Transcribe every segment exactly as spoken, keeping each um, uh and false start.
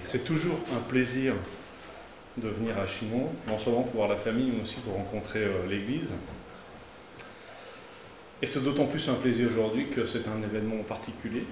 C'est toujours un plaisir de venir à Chinon, non seulement pour voir la famille, mais aussi pour rencontrer euh, l'église. Et c'est d'autant plus un plaisir aujourd'hui que c'est un événement particulier.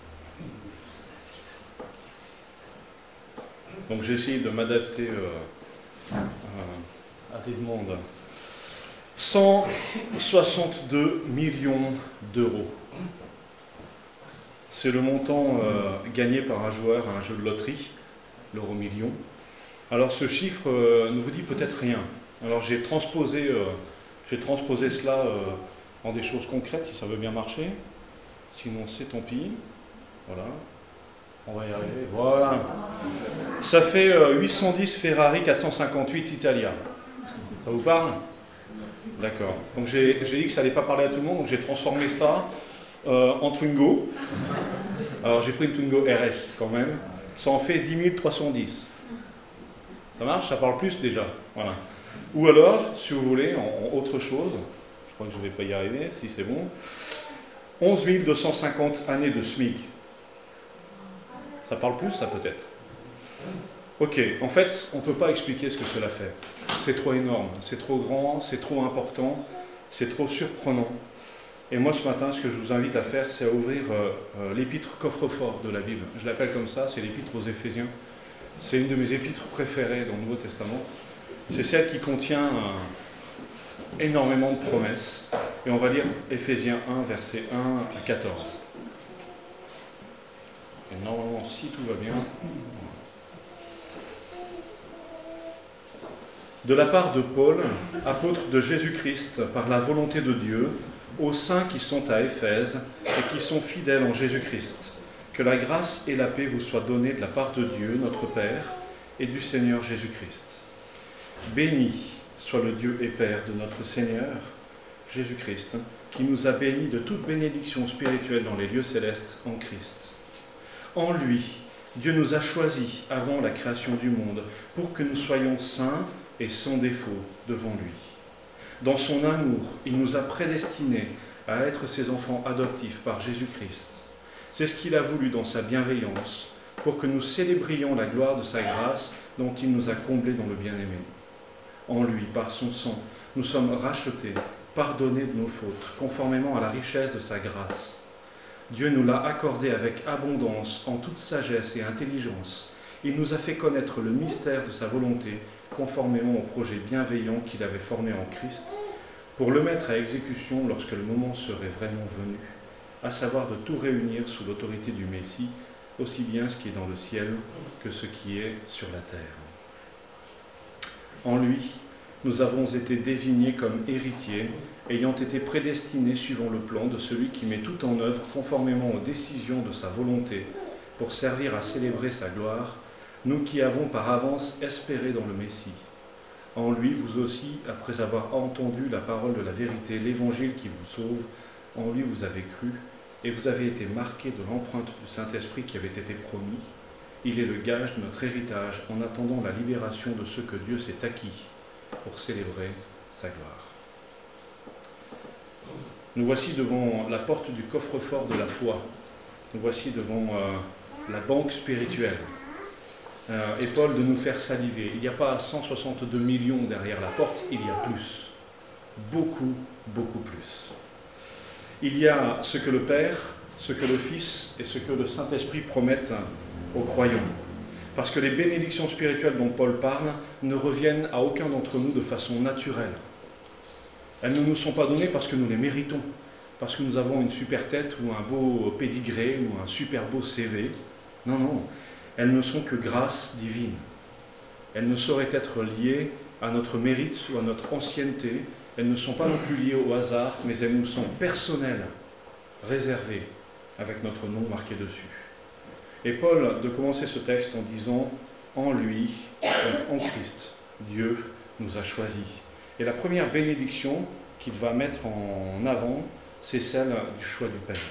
Donc j'ai essayé de m'adapter euh, à, à des demandes. cent soixante-deux millions d'euros. C'est le montant euh, gagné par un joueur à un jeu de loterie, l'euro million. Alors ce chiffre euh, ne vous dit peut-être rien. Alors j'ai transposé, euh, j'ai transposé cela euh, en des choses concrètes, si ça veut bien marcher. Sinon c'est tant pis. Voilà. On va y arriver. Voilà. Ça fait euh, huit cent dix Ferrari quatre cent cinquante-huit Italia. Ça vous parle? D'accord. Donc j'ai dit que ça n'allait pas parler à tout le monde, donc j'ai transformé ça euh, en Twingo. Alors j'ai pris une Twingo R S quand même. Ça en fait dix mille trois cent dix. Ça marche? Ça parle plus déjà. Voilà. Ou alors, si vous voulez, en, en autre chose, je crois que je ne vais pas y arriver, si c'est bon, onze mille deux cent cinquante années de SMIC. Ça parle plus, ça peut-être? Ok, en fait, on ne peut pas expliquer ce que cela fait. C'est trop énorme, c'est trop grand, c'est trop important, c'est trop surprenant. Et moi, ce matin, ce que je vous invite à faire, c'est à ouvrir euh, euh, l'épître coffre-fort de la Bible. Je l'appelle comme ça, c'est l'épître aux Éphésiens. C'est une de mes épîtres préférées dans le Nouveau Testament. C'est celle qui contient euh, énormément de promesses. Et on va lire Éphésiens un, versets un à quatorze. Et normalement, si tout va bien... De la part de Paul, apôtre de Jésus-Christ, par la volonté de Dieu, aux saints qui sont à Éphèse et qui sont fidèles en Jésus-Christ, que la grâce et la paix vous soient données de la part de Dieu, notre Père, et du Seigneur Jésus-Christ. Béni soit le Dieu et Père de notre Seigneur Jésus-Christ, qui nous a bénis de toute bénédiction spirituelle dans les lieux célestes en Christ. En lui, Dieu nous a choisis avant la création du monde pour que nous soyons saints et sans défaut devant lui. Dans son amour, il nous a prédestinés à être ses enfants adoptifs par Jésus-Christ. C'est ce qu'il a voulu dans sa bienveillance, pour que nous célébrions la gloire de sa grâce dont il nous a comblés dans le bien-aimé. En lui, par son sang, nous sommes rachetés, pardonnés de nos fautes, conformément à la richesse de sa grâce. Dieu nous l'a accordé avec abondance, en toute sagesse et intelligence. Il nous a fait connaître le mystère de sa volonté, conformément au projet bienveillant qu'il avait formé en Christ, pour le mettre à exécution lorsque le moment serait vraiment venu, à savoir de tout réunir sous l'autorité du Messie, aussi bien ce qui est dans le ciel que ce qui est sur la terre. En lui, nous avons été désignés comme héritiers, ayant été prédestinés suivant le plan de celui qui met tout en œuvre conformément aux décisions de sa volonté, pour servir à célébrer sa gloire, nous qui avons par avance espéré dans le Messie. En lui, vous aussi, après avoir entendu la parole de la vérité, l'évangile qui vous sauve, en lui vous avez cru, et vous avez été marqués de l'empreinte du Saint-Esprit qui avait été promis. Il est le gage de notre héritage en attendant la libération de ce que Dieu s'est acquis pour célébrer sa gloire. Nous voici devant la porte du coffre-fort de la foi. Nous voici devant euh, la banque spirituelle. Euh, et Paul de nous faire saliver. Il n'y a pas cent soixante-deux millions derrière la porte, il y a plus. Beaucoup, beaucoup plus. Il y a ce que le Père, ce que le Fils et ce que le Saint-Esprit promettent aux croyants. Parce que les bénédictions spirituelles dont Paul parle ne reviennent à aucun d'entre nous de façon naturelle. Elles ne nous sont pas données parce que nous les méritons, parce que nous avons une super tête ou un beau pédigré ou un super beau C V. Non, non. Elles ne sont que grâce divine. Elles ne sauraient être liées à notre mérite ou à notre ancienneté. Elles ne sont pas non plus liées au hasard, mais elles nous sont personnelles, réservées, avec notre nom marqué dessus. Et Paul de commencer ce texte en disant « En lui, en Christ, Dieu nous a choisis ». Et la première bénédiction qu'il va mettre en avant, c'est celle du choix du Père.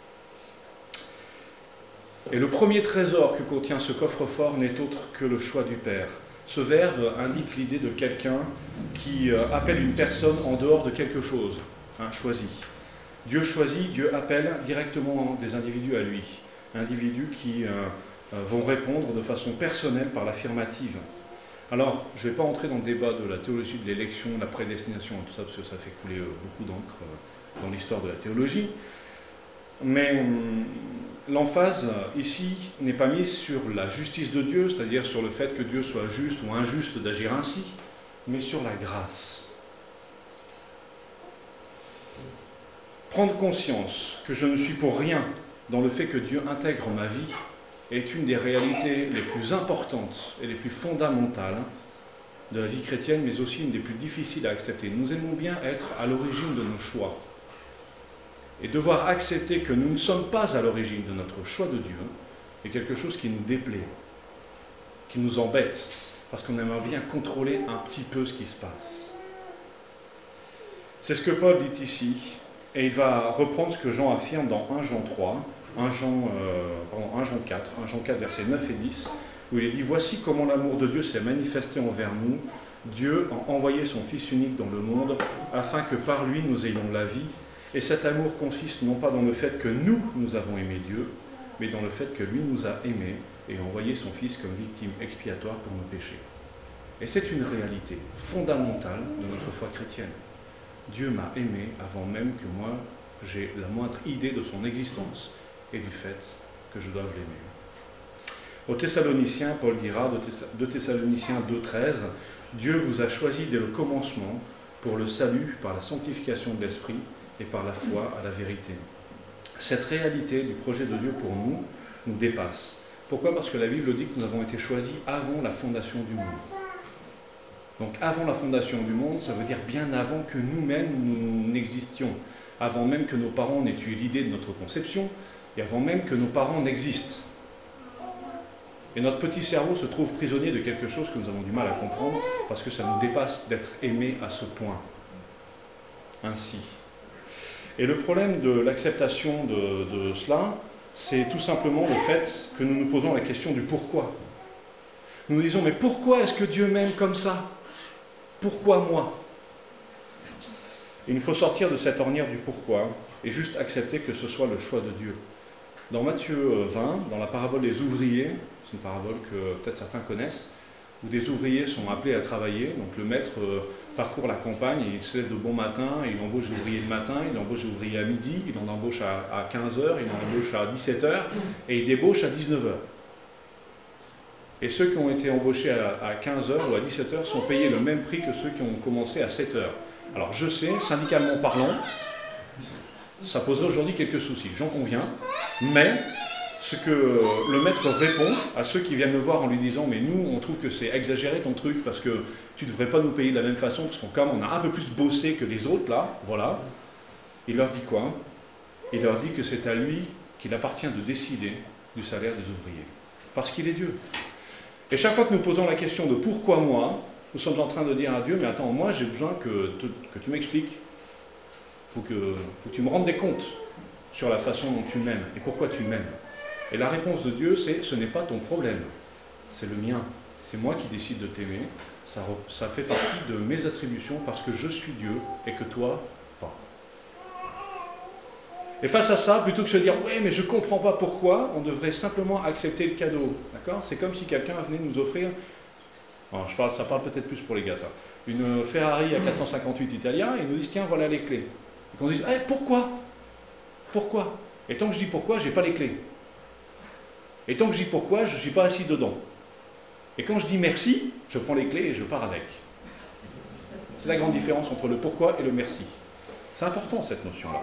Et le premier trésor que contient ce coffre-fort n'est autre que le choix du Père. Ce verbe indique l'idée de quelqu'un qui appelle une personne en dehors de quelque chose, hein, choisi. Dieu choisit, Dieu appelle directement des individus à lui. Individus qui euh, euh, vont répondre de façon personnelle par l'affirmative. Alors, je ne vais pas entrer dans le débat de la théologie de l'élection, de la prédestination, tout ça, parce que ça fait couler euh, beaucoup d'encre euh, dans l'histoire de la théologie. Mais hum, l'emphase ici n'est pas mise sur la justice de Dieu, c'est-à-dire sur le fait que Dieu soit juste ou injuste d'agir ainsi, mais sur la grâce. Prendre conscience que je ne suis pour rien dans le fait que Dieu intègre ma vie est une des réalités les plus importantes et les plus fondamentales de la vie chrétienne, mais aussi une des plus difficiles à accepter. Nous aimons bien être à l'origine de nos choix. Et devoir accepter que nous ne sommes pas à l'origine de notre choix de Dieu est quelque chose qui nous déplaît, qui nous embête, parce qu'on aimerait bien contrôler un petit peu ce qui se passe. C'est ce que Paul dit ici, et il va reprendre ce que Jean affirme dans un Jean trois, un Jean, euh, pardon, un Jean quatre, un Jean quatre, versets neuf et dix, où il est dit « Voici comment l'amour de Dieu s'est manifesté envers nous. Dieu a envoyé son Fils unique dans le monde, afin que par lui nous ayons la vie. Et cet amour consiste non pas dans le fait que nous, nous avons aimé Dieu, mais dans le fait que lui nous a aimés et a envoyé son Fils comme victime expiatoire pour nos péchés. » Et c'est une réalité fondamentale de notre foi chrétienne. Dieu m'a aimé avant même que moi j'ai la moindre idée de son existence et du fait que je doive l'aimer. Aux Thessaloniciens, Paul dira, de Thessaloniciens deux treize, « Dieu vous a choisi dès le commencement pour le salut par la sanctification de l'Esprit et par la foi à la vérité. » Cette réalité du projet de Dieu pour nous nous dépasse. Pourquoi ? Parce que la Bible dit que nous avons été choisis avant la fondation du monde. Donc avant la fondation du monde, ça veut dire bien avant que nous-mêmes nous n'existions, avant même que nos parents n'aient eu l'idée de notre conception, et avant même que nos parents n'existent. Et notre petit cerveau se trouve prisonnier de quelque chose que nous avons du mal à comprendre, parce que ça nous dépasse d'être aimés à ce point. Ainsi. Et le problème de l'acceptation de, de cela, c'est tout simplement le fait que nous nous posons la question du pourquoi. Nous nous disons, mais pourquoi est-ce que Dieu m'aime comme ça ? Pourquoi moi ? Il nous faut sortir de cette ornière du pourquoi et juste accepter que ce soit le choix de Dieu. Dans Matthieu vingt, dans la parabole des ouvriers, c'est une parabole que peut-être certains connaissent, où des ouvriers sont appelés à travailler. Donc le maître euh, parcourt la campagne, il se lève de bon matin, il embauche l'ouvrier le matin, il embauche l'ouvrier à midi, il en embauche à, à quinze heures, il en embauche à dix-sept heures et il débauche à dix-neuf heures. Et ceux qui ont été embauchés à, à quinze heures ou à dix-sept heures sont payés le même prix que ceux qui ont commencé à sept heures. Alors je sais, syndicalement parlant, ça poserait aujourd'hui quelques soucis, j'en conviens, mais ce que le maître répond à ceux qui viennent me voir en lui disant « mais nous, on trouve que c'est exagéré ton truc parce que tu ne devrais pas nous payer de la même façon parce qu'on comme on a un peu plus bossé que les autres là, voilà », il leur dit quoi ? Il leur dit que c'est à lui qu'il appartient de décider du salaire des ouvriers, parce qu'il est Dieu. Et chaque fois que nous posons la question de « pourquoi moi ?», nous sommes en train de dire à Dieu « mais attends, moi j'ai besoin que, te, que tu m'expliques, il faut que, faut que tu me rendes des comptes sur la façon dont tu m'aimes et pourquoi tu m'aimes. » Et la réponse de Dieu, c'est « ce n'est pas ton problème, c'est le mien. C'est moi qui décide de t'aimer. Ça, ça fait partie de mes attributions parce que je suis Dieu et que toi, pas. » Et face à ça, plutôt que de se dire « oui, mais je ne comprends pas pourquoi », on devrait simplement accepter le cadeau. D'accord ? C'est comme si quelqu'un venait nous offrir, alors je parle, ça parle peut-être plus pour les gars ça, une Ferrari à quatre cent cinquante-huit Italia et nous disent « tiens, voilà les clés ». Et qu'on dise hey, « pourquoi ? Pourquoi ?» Et tant que je dis « pourquoi », je n'ai pas les clés. Et tant que je dis pourquoi, je ne suis pas assis dedans. Et quand je dis merci, je prends les clés et je pars avec. C'est la grande différence entre le pourquoi et le merci. C'est important cette notion-là.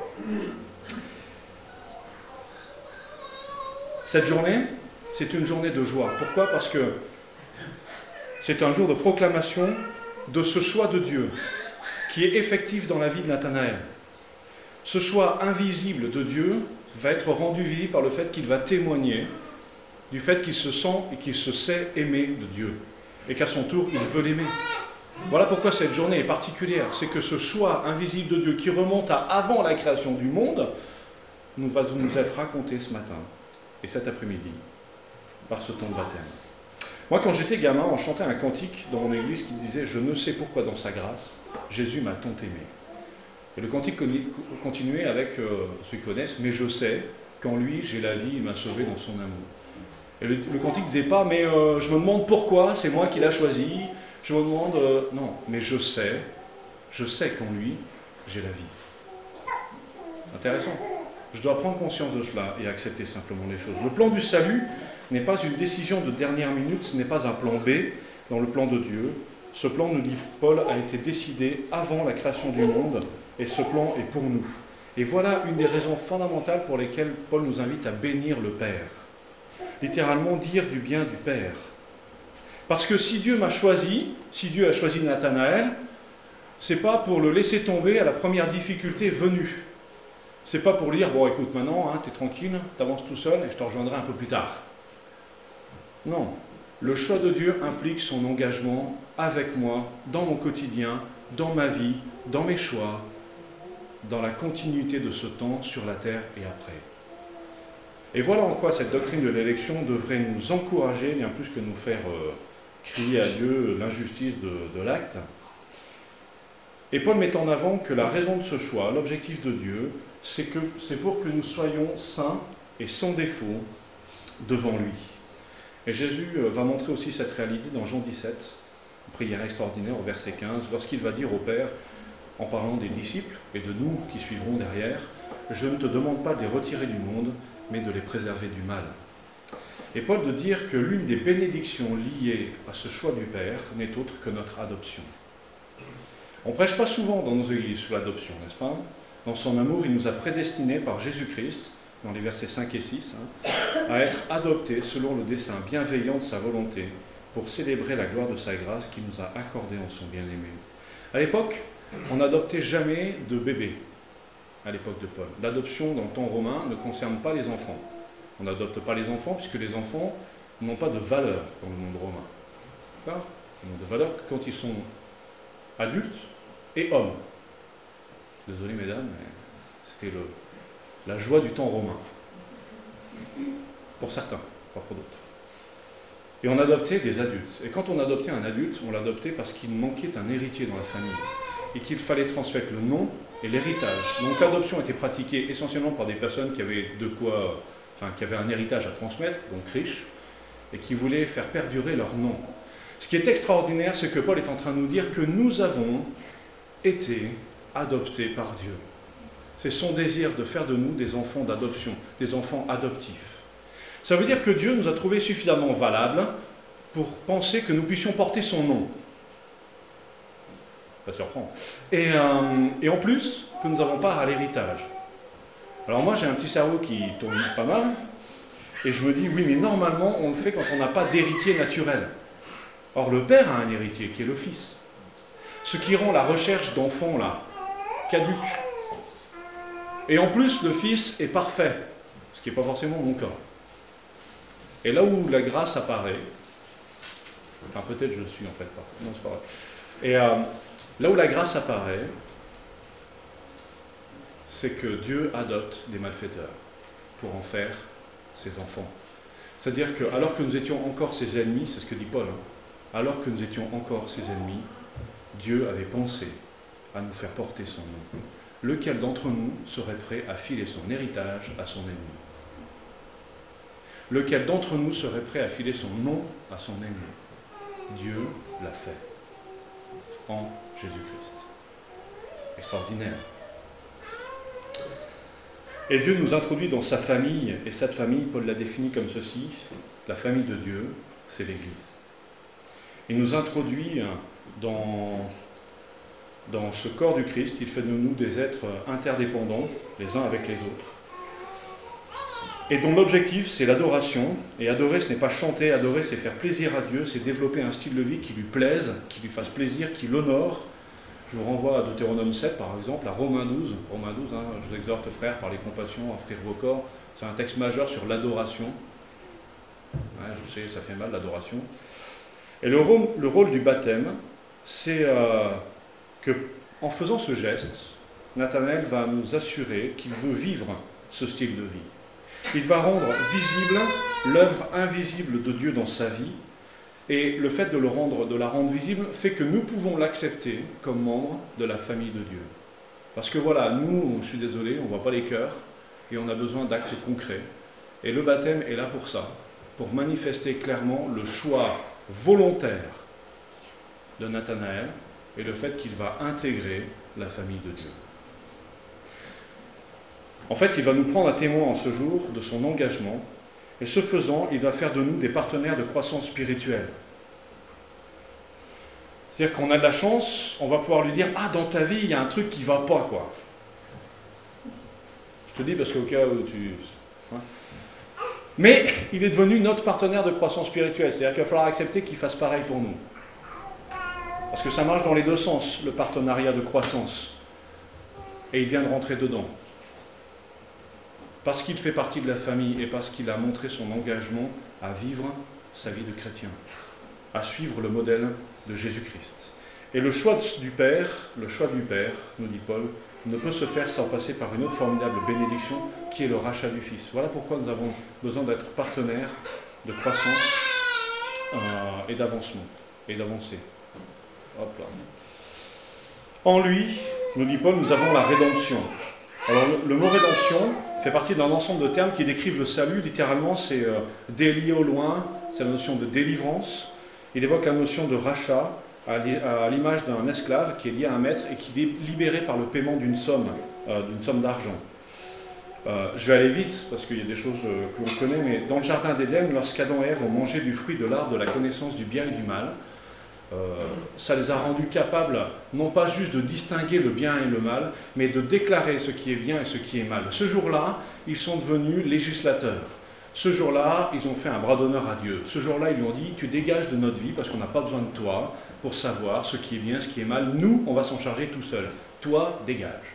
Cette journée, c'est une journée de joie. Pourquoi ? Parce que c'est un jour de proclamation de ce choix de Dieu qui est effectif dans la vie de Nathanaël. Ce choix invisible de Dieu va être rendu visible par le fait qu'il va témoigner du fait qu'il se sent et qu'il se sait aimer de Dieu, et qu'à son tour, il veut l'aimer. Voilà pourquoi cette journée est particulière, c'est que ce choix invisible de Dieu qui remonte à avant la création du monde, nous va nous être raconté ce matin, et cet après-midi, par ce temps de baptême. Moi, quand j'étais gamin, on chantait un cantique dans mon église qui disait « Je ne sais pourquoi dans sa grâce, Jésus m'a tant aimé ». Et le cantique continuait avec, euh, ceux qui connaissent, « Mais je sais qu'en lui, j'ai la vie, il m'a sauvé dans son amour ». Et le, le cantique ne disait pas, mais euh, je me demande pourquoi, c'est moi qui l'a choisi, je me demande, euh, non, mais je sais, je sais qu'en lui, j'ai la vie. Intéressant. Je dois prendre conscience de cela et accepter simplement les choses. Le plan du salut n'est pas une décision de dernière minute, ce n'est pas un plan B dans le plan de Dieu. Ce plan, nous dit Paul, a été décidé avant la création du monde, et ce plan est pour nous. Et voilà une des raisons fondamentales pour lesquelles Paul nous invite à bénir le Père. Littéralement, dire du bien du Père. Parce que si Dieu m'a choisi, si Dieu a choisi Nathanaël, c'est pas pour le laisser tomber à la première difficulté venue. C'est pas pour dire, bon écoute maintenant, hein, t'es tranquille, t'avances tout seul et je te rejoindrai un peu plus tard. Non. Le choix de Dieu implique son engagement avec moi, dans mon quotidien, dans ma vie, dans mes choix, dans la continuité de ce temps sur la terre et après. Et voilà en quoi cette doctrine de l'élection devrait nous encourager, bien plus que nous faire euh, crier à Dieu l'injustice de, de l'acte. Et Paul met en avant que la raison de ce choix, l'objectif de Dieu, c'est que c'est pour que nous soyons saints et sans défaut devant lui. Et Jésus va montrer aussi cette réalité dans Jean dix-sept, prière extraordinaire au verset quinze, lorsqu'il va dire au Père, en parlant des disciples et de nous qui suivrons derrière, « Je ne te demande pas de les retirer du monde, mais de les préserver du mal. » Et Paul de dire que l'une des bénédictions liées à ce choix du Père n'est autre que notre adoption. On ne prêche pas souvent dans nos églises sur l'adoption, n'est-ce pas? Dans son amour, il nous a prédestinés par Jésus-Christ, dans les versets cinq et six, hein, à être adoptés selon le dessein bienveillant de sa volonté, pour célébrer la gloire de sa grâce qu'il nous a accordée en son bien-aimé. À l'époque, on n'adoptait jamais de bébés, à l'époque de Paul. L'adoption dans le temps romain ne concerne pas les enfants. On n'adopte pas les enfants, puisque les enfants n'ont pas de valeur dans le monde romain. D'accord? Ils n'ont de valeur que quand ils sont adultes et hommes. Désolé mesdames, mais c'était le, la joie du temps romain. Pour certains, pas pour d'autres. Et on adoptait des adultes. Et quand on adoptait un adulte, on l'adoptait parce qu'il manquait un héritier dans la famille. Et qu'il fallait transmettre le nom et l'héritage. Donc l'adoption était pratiquée essentiellement par des personnes qui avaient de quoi, enfin qui avaient un héritage à transmettre, donc riches, et qui voulaient faire perdurer leur nom. Ce qui est extraordinaire, c'est que Paul est en train de nous dire que nous avons été adoptés par Dieu. C'est son désir de faire de nous des enfants d'adoption, des enfants adoptifs. Ça veut dire que Dieu nous a trouvés suffisamment valables pour penser que nous puissions porter son nom. Ça surprend. Et, euh, et en plus, que nous avons part à l'héritage. Alors moi, j'ai un petit cerveau qui tourne pas mal, et je me dis, oui, mais normalement, on le fait quand on n'a pas d'héritier naturel. Or, le père a un héritier, qui est le fils. Ce qui rend la recherche d'enfants, là, caduque. Et en plus, le fils est parfait, ce qui n'est pas forcément mon cas. Et là où la grâce apparaît, enfin peut-être je le suis en fait pas, non c'est pas vrai. Et euh, là où la grâce apparaît, c'est que Dieu adopte des malfaiteurs pour en faire ses enfants. C'est-à-dire que alors que nous étions encore ses ennemis, c'est ce que dit Paul, hein, alors que nous étions encore ses ennemis, Dieu avait pensé à nous faire porter son nom. Lequel d'entre nous serait prêt à filer son héritage à son ennemi? Lequel d'entre nous serait prêt à filer son nom à son ennemi? Dieu l'a fait en Jésus-Christ. Extraordinaire. Et Dieu nous introduit dans sa famille, et cette famille, Paul l'a définie comme ceci, la famille de Dieu, c'est l'Église. Il nous introduit dans, dans ce corps du Christ, il fait de nous des êtres interdépendants, les uns avec les autres, et dont l'objectif, c'est l'adoration. Et adorer, ce n'est pas chanter, adorer, c'est faire plaisir à Dieu, c'est développer un style de vie qui lui plaise, qui lui fasse plaisir, qui l'honore. Je vous renvoie à Deutéronome sept, par exemple, à Romains douze. Romains douze, hein, je vous exhorte, frères, par les compassions, à offrir vos corps. C'est un texte majeur sur l'adoration. Ouais, je sais, ça fait mal, l'adoration. Et le rôle, le rôle du baptême, c'est euh, que, en faisant ce geste, Nathanaël va nous assurer qu'il veut vivre ce style de vie. Il va rendre visible l'œuvre invisible de Dieu dans sa vie, et le fait de, le rendre, de la rendre visible fait que nous pouvons l'accepter comme membre de la famille de Dieu. Parce que voilà, nous, je suis désolé, on ne voit pas les cœurs, et on a besoin d'actes concrets. Et le baptême est là pour ça, pour manifester clairement le choix volontaire de Nathanaël et le fait qu'il va intégrer la famille de Dieu. En fait, il va nous prendre à témoin en ce jour de son engagement, et ce faisant, il va faire de nous des partenaires de croissance spirituelle. C'est-à-dire qu'on a de la chance, on va pouvoir lui dire « Ah, dans ta vie, il y a un truc qui ne va pas, quoi. » Je te dis parce qu'au cas où tu... Hein. Mais il est devenu notre partenaire de croissance spirituelle, c'est-à-dire qu'il va falloir accepter qu'il fasse pareil pour nous. Parce que ça marche dans les deux sens, le partenariat de croissance. Et il vient de rentrer dedans. Parce qu'il fait partie de la famille et parce qu'il a montré son engagement à vivre sa vie de chrétien, à suivre le modèle de Jésus-Christ. Et le choix du Père, le choix du Père, nous dit Paul, ne peut se faire sans passer par une autre formidable bénédiction qui est le rachat du Fils. Voilà pourquoi nous avons besoin d'être partenaires de croissance euh, et d'avancement, et d'avancer. Hop là. En lui, nous dit Paul, nous avons la rédemption. Alors le, le mot rédemption fait partie d'un ensemble de termes qui décrivent le salut. Littéralement, c'est euh, délié au loin, c'est la notion de délivrance. Il évoque la notion de rachat, à l'image d'un esclave qui est lié à un maître et qui est libéré par le paiement d'une somme, euh, d'une somme d'argent. Euh, je vais aller vite, parce qu'il y a des choses euh, que l'on connaît, mais dans le jardin d'Éden, lorsqu'Adam et Ève ont mangé du fruit de l'arbre de la connaissance du bien et du mal, euh, ça les a rendus capables, non pas juste de distinguer le bien et le mal, mais de déclarer ce qui est bien et ce qui est mal. Ce jour-là, ils sont devenus législateurs. Ce jour-là, ils ont fait un bras d'honneur à Dieu. Ce jour-là, ils lui ont dit, tu dégages de notre vie, parce qu'on n'a pas besoin de toi, pour savoir ce qui est bien, ce qui est mal. Nous, on va s'en charger tout seul. Toi, dégage.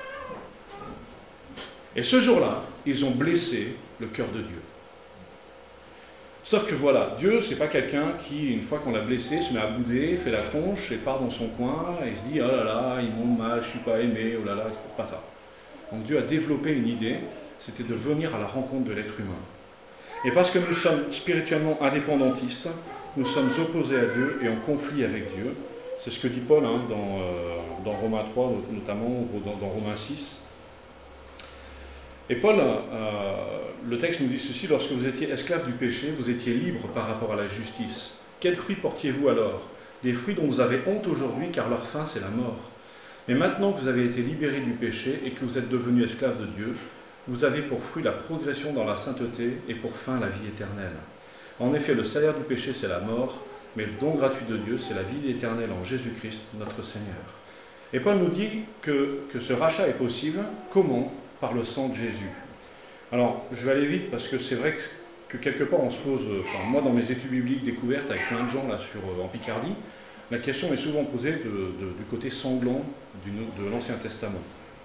Et ce jour-là, ils ont blessé le cœur de Dieu. Sauf que voilà, Dieu, c'est pas quelqu'un qui, une fois qu'on l'a blessé, se met à bouder, fait la tronche et part dans son coin et se dit « Oh là là, ils m'ont mal, je suis pas aimé, oh là là », c'est pas ça. Donc Dieu a développé une idée, c'était de venir à la rencontre de l'être humain. Et parce que nous sommes spirituellement indépendantistes, nous sommes opposés à Dieu et en conflit avec Dieu. C'est ce que dit Paul hein, dans, euh, dans Romains trois, notamment, ou dans, dans Romains six. Et Paul, euh, le texte nous dit ceci, lorsque vous étiez esclaves du péché, vous étiez libres par rapport à la justice. Quels fruits portiez-vous alors? Des fruits dont vous avez honte aujourd'hui, car leur fin, c'est la mort. Mais maintenant que vous avez été libérés du péché et que vous êtes devenus esclaves de Dieu, vous avez pour fruit la progression dans la sainteté et pour fin la vie éternelle. En effet, le salaire du péché, c'est la mort, mais le don gratuit de Dieu, c'est la vie éternelle en Jésus-Christ, notre Seigneur. Et Paul nous dit que, que ce rachat est possible. Comment? Par le sang de Jésus. Alors, je vais aller vite parce que c'est vrai que, que quelque part on se pose, enfin moi dans mes études bibliques découvertes avec plein de gens là sur, en Picardie, la question est souvent posée de, de, du côté sanglant du, de l'Ancien Testament.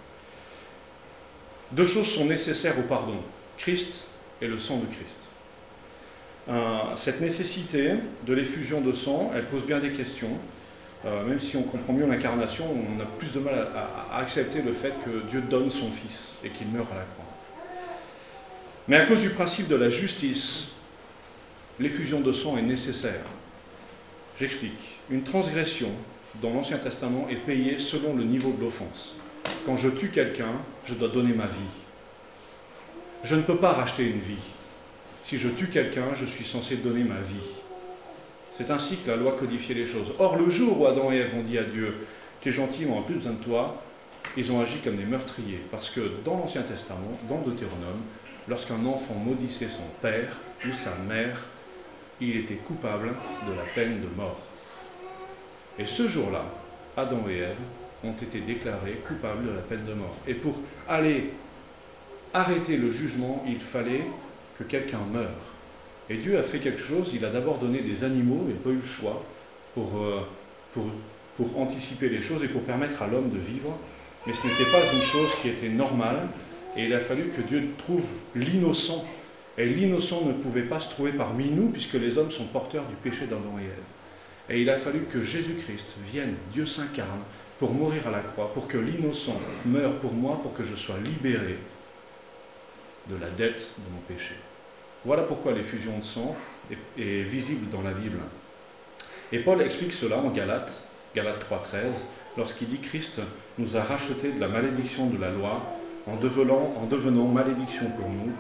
Deux choses sont nécessaires au pardon, Christ et le sang de Christ. Euh, cette nécessité de l'effusion de sang, elle pose bien des questions. Euh, même si on comprend mieux l'incarnation, on a plus de mal à, à, à accepter le fait que Dieu donne son Fils et qu'il meure à la croix. Mais à cause du principe de la justice, l'effusion de sang est nécessaire. J'explique. Une transgression dans l'Ancien Testament est payée selon le niveau de l'offense. Quand je tue quelqu'un, je dois donner ma vie. Je ne peux pas racheter une vie. Si je tue quelqu'un, je suis censé donner ma vie. C'est ainsi que la loi codifiait les choses. Or, le jour où Adam et Ève ont dit à Dieu « T'es gentil, on n'a plus besoin de toi », ils ont agi comme des meurtriers. Parce que dans l'Ancien Testament, dans Deutéronome, lorsqu'un enfant maudissait son père ou sa mère, il était coupable de la peine de mort. Et ce jour-là, Adam et Ève ont été déclarés coupables de la peine de mort. Et pour aller arrêter le jugement, il fallait que quelqu'un meure. Et Dieu a fait quelque chose, il a d'abord donné des animaux, il n'a pas eu le choix, pour, euh, pour, pour anticiper les choses et pour permettre à l'homme de vivre. Mais ce n'était pas une chose qui était normale, et il a fallu que Dieu trouve l'innocent. Et l'innocent ne pouvait pas se trouver parmi nous, puisque les hommes sont porteurs du péché d'Adam et Ève. Et il a fallu que Jésus-Christ vienne, Dieu s'incarne, pour mourir à la croix, pour que l'innocent meure pour moi, pour que je sois libéré de la dette de mon péché. Voilà pourquoi l'effusion de sang est, est visible dans la Bible. Et Paul explique cela en Galates, Galates trois treize, lorsqu'il dit « Christ nous a rachetés de la malédiction de la loi en devenant, en devenant malédiction pour nous,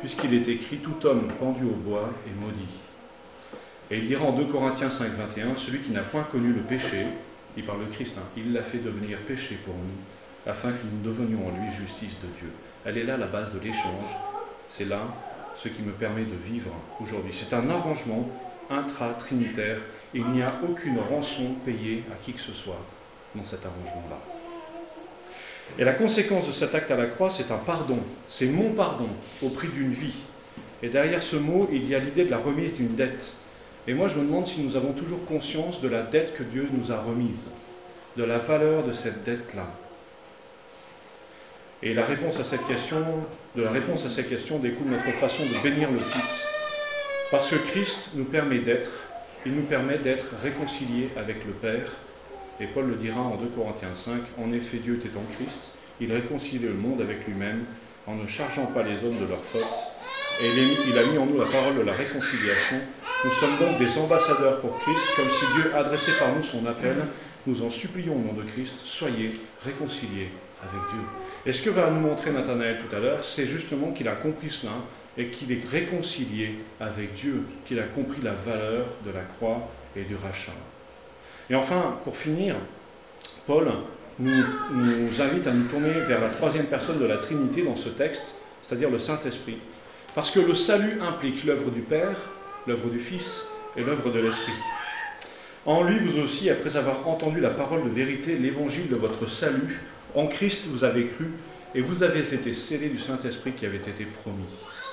puisqu'il est écrit « Tout homme pendu au bois est maudit ». Et il dira en deux Corinthiens cinq, vingt et un, « Celui qui n'a point connu le péché », il parle de Christ, hein, il l'a fait devenir péché pour nous, afin que nous devenions en lui justice de Dieu. Elle est là la base de l'échange, c'est là ce qui me permet de vivre aujourd'hui. C'est un arrangement intra-trinitaire, il n'y a aucune rançon payée à qui que ce soit dans cet arrangement-là. Et la conséquence de cet acte à la croix, c'est un pardon, c'est mon pardon au prix d'une vie. Et derrière ce mot, il y a l'idée de la remise d'une dette. Et moi, je me demande si nous avons toujours conscience de la dette que Dieu nous a remise, de la valeur de cette dette-là. Et la réponse à cette question, de la réponse à cette question découle notre façon de bénir le Fils. Parce que Christ nous permet d'être, il nous permet d'être réconciliés avec le Père. Et Paul le dira en deux Corinthiens cinq, « En effet, Dieu était en Christ, il réconciliait le monde avec lui-même, en ne chargeant pas les hommes de leurs fautes, et il a mis en nous la parole de la réconciliation. Nous sommes donc des ambassadeurs pour Christ, comme si Dieu adressait par nous son appel. Nous en supplions au nom de Christ, soyez réconciliés avec Dieu. » Et ce que va nous montrer Nathanaël tout à l'heure, c'est justement qu'il a compris cela et qu'il est réconcilié avec Dieu, qu'il a compris la valeur de la croix et du rachat. Et enfin, pour finir, Paul nous, nous invite à nous tourner vers la troisième personne de la Trinité dans ce texte, c'est-à-dire le Saint-Esprit. Parce que le salut implique l'œuvre du Père, l'œuvre du Fils et l'œuvre de l'Esprit. En lui, vous aussi, après avoir entendu la parole de vérité, l'évangile de votre salut, en Christ vous avez cru, et vous avez été scellés du Saint-Esprit qui avait été promis.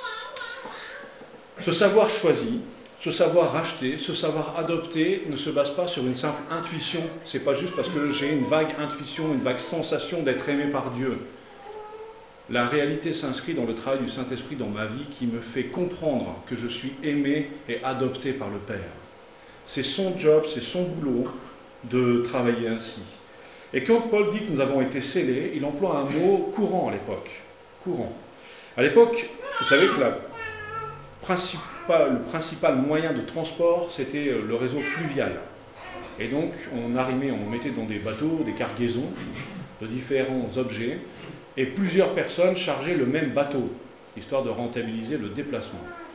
Ce savoir choisi, ce savoir racheté, ce savoir adopté ne se base pas sur une simple intuition. C'est pas juste parce que j'ai une vague intuition, une vague sensation d'être aimé par Dieu. La réalité s'inscrit dans le travail du Saint-Esprit dans ma vie qui me fait comprendre que je suis aimé et adopté par le Père. C'est son job, c'est son boulot de travailler ainsi. Et quand Paul dit que nous avons été scellés, il emploie un mot courant à l'époque. Courant. À l'époque, vous savez que la principale, le principal moyen de transport, c'était le réseau fluvial. Et donc, on arrimait, on mettait dans des bateaux des cargaisons de différents objets, et plusieurs personnes chargeaient le même bateau, histoire de rentabiliser le déplacement.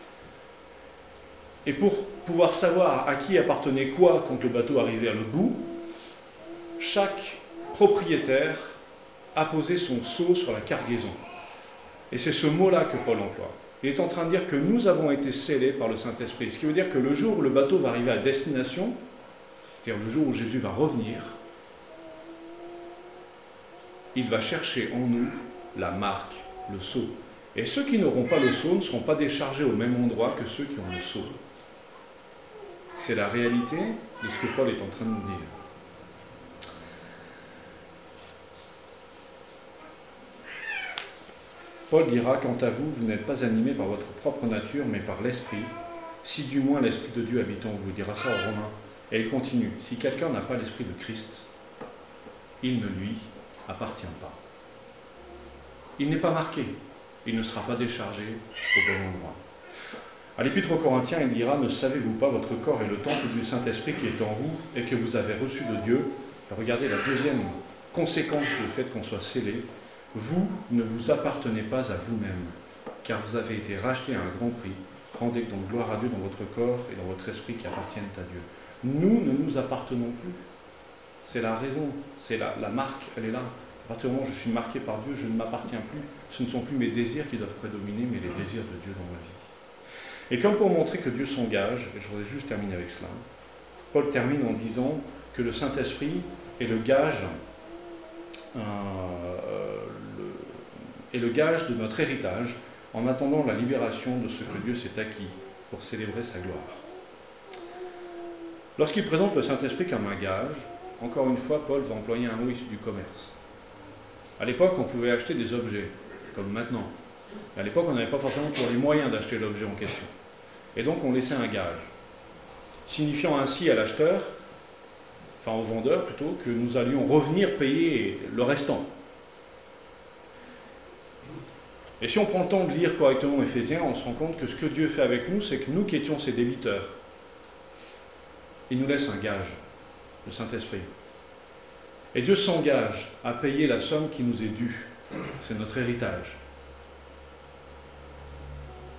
Et pour pouvoir savoir à qui appartenait quoi quand le bateau arrivait à l'autre bout, chaque propriétaire a posé son sceau sur la cargaison. Et c'est ce mot-là que Paul emploie. Il est en train de dire que nous avons été scellés par le Saint-Esprit. Ce qui veut dire que le jour où le bateau va arriver à destination, c'est-à-dire le jour où Jésus va revenir, il va chercher en nous la marque, le sceau. Et ceux qui n'auront pas le sceau ne seront pas déchargés au même endroit que ceux qui ont le sceau. C'est la réalité de ce que Paul est en train de nous dire. Paul dira, quant à vous, vous n'êtes pas animés par votre propre nature, mais par l'Esprit, si du moins l'Esprit de Dieu habite en vous. Il dira ça aux Romains. Et il continue, si quelqu'un n'a pas l'Esprit de Christ, il ne lui appartient pas. Il n'est pas marqué, il ne sera pas déchargé au bon endroit. À l'Épître aux Corinthiens, il dira, ne savez-vous pas, votre corps est le temple du Saint-Esprit qui est en vous et que vous avez reçu de Dieu. Regardez la deuxième conséquence du fait qu'on soit scellé. Vous ne vous appartenez pas à vous-même, car vous avez été rachetés à un grand prix. Rendez donc gloire à Dieu dans votre corps et dans votre esprit qui appartiennent à Dieu. Nous ne nous appartenons plus. C'est la raison, c'est la, la marque, elle est là. À partir du moment où je suis marqué par Dieu, je ne m'appartiens plus. Ce ne sont plus mes désirs qui doivent prédominer, mais les désirs de Dieu dans ma vie. Et comme pour montrer que Dieu s'engage, et je voudrais juste terminer avec cela, Paul termine en disant que le Saint-Esprit est le gage euh, est le gage de notre héritage en attendant la libération de ce que Dieu s'est acquis pour célébrer sa gloire. Lorsqu'il présente le Saint-Esprit comme un gage, encore une fois, Paul va employer un mot issu du commerce. À l'époque, on pouvait acheter des objets, comme maintenant. À l'époque, on n'avait pas forcément pour les moyens d'acheter l'objet en question. Et donc, on laissait un gage, signifiant ainsi à l'acheteur, enfin au vendeur plutôt, que nous allions revenir payer le restant. Et si on prend le temps de lire correctement Éphésiens, on se rend compte que ce que Dieu fait avec nous, c'est que nous qui étions ses débiteurs, il nous laisse un gage, le Saint-Esprit. Et Dieu s'engage à payer la somme qui nous est due. C'est notre héritage.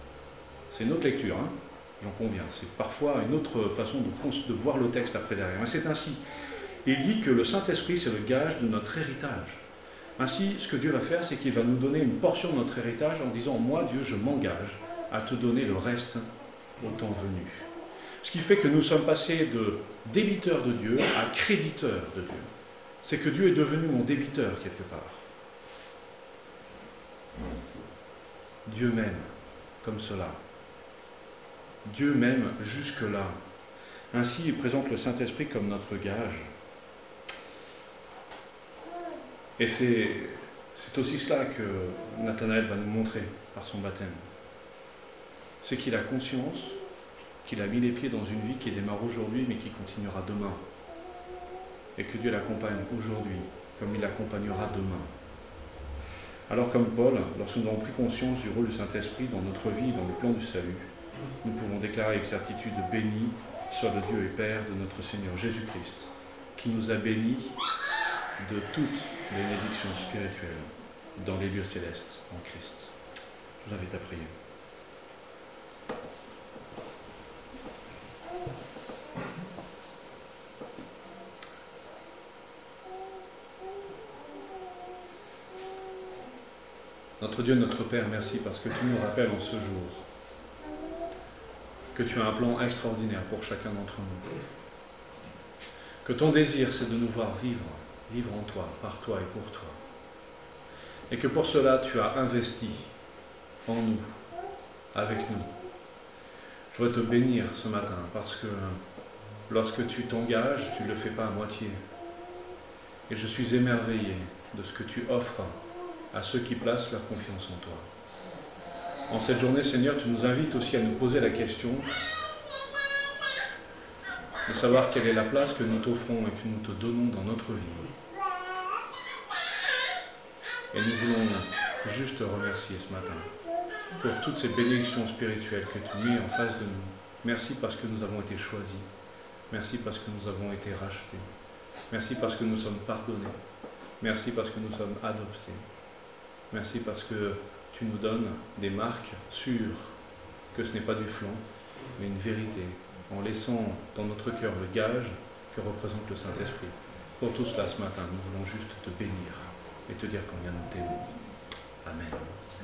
C'est une autre lecture, hein, j'en conviens. C'est parfois une autre façon de, de voir le texte après derrière. Mais c'est ainsi. Il dit que le Saint-Esprit, c'est le gage de notre héritage. Ainsi, ce que Dieu va faire, c'est qu'il va nous donner une portion de notre héritage en disant « Moi, Dieu, je m'engage à te donner le reste au temps venu. » Ce qui fait que nous sommes passés de débiteurs de Dieu à créditeurs de Dieu. C'est que Dieu est devenu mon débiteur quelque part. Dieu m'aime comme cela. Dieu m'aime jusque-là. Ainsi, il présente le Saint-Esprit comme notre gage. Et c'est, c'est aussi cela que Nathanaël va nous montrer par son baptême. C'est qu'il a conscience qu'il a mis les pieds dans une vie qui démarre aujourd'hui, mais qui continuera demain. Et que Dieu l'accompagne aujourd'hui, comme il l'accompagnera demain. Alors comme Paul, lorsque nous avons pris conscience du rôle du Saint-Esprit dans notre vie, dans le plan du salut, nous pouvons déclarer avec certitude « Béni soit le Dieu et Père de notre Seigneur Jésus-Christ, qui nous a bénis de toutes les bénédictions spirituelles dans les lieux célestes en Christ. » Je vous invite à prier. Notre Dieu, notre Père, merci parce que tu nous rappelles en ce jour que tu as un plan extraordinaire pour chacun d'entre nous. Que ton désir, c'est de nous voir vivre, vivre en toi, par toi et pour toi. Et que pour cela, tu as investi en nous, avec nous. Je veux te bénir ce matin parce que lorsque tu t'engages, tu ne le fais pas à moitié. Et je suis émerveillé de ce que tu offres à ceux qui placent leur confiance en toi. En cette journée, Seigneur, tu nous invites aussi à nous poser la question de savoir quelle est la place que nous t'offrons et que nous te donnons dans notre vie. Et nous voulons juste te remercier ce matin pour toutes ces bénédictions spirituelles que tu mets en face de nous. Merci parce que nous avons été choisis. Merci parce que nous avons été rachetés. Merci parce que nous sommes pardonnés. Merci parce que nous sommes adoptés. Merci parce que tu nous donnes des marques sûres que ce n'est pas du flanc, mais une vérité, en laissant dans notre cœur le gage que représente le Saint-Esprit. Pour tout cela ce matin, nous voulons juste te bénir et te dire combien nous t'aimons. Amen.